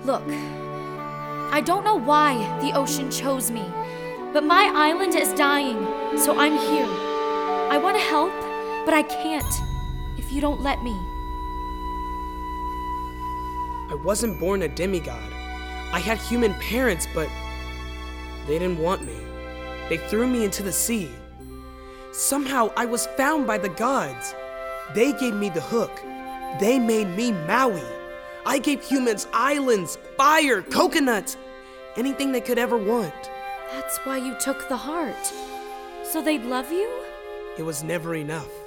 Look, I don't know why the ocean chose me, but my island is dying, so I'm here. I want to help, but I can't if you don't let me. I wasn't born a demigod. I had human parents, but they didn't want me. They threw me into the sea. Somehow I was found by the gods. They gave me the hook. They made me Maui. I gave humans islands, fire, coconuts, anything they could ever want. That's why you took the heart. So they'd love you? It was never enough.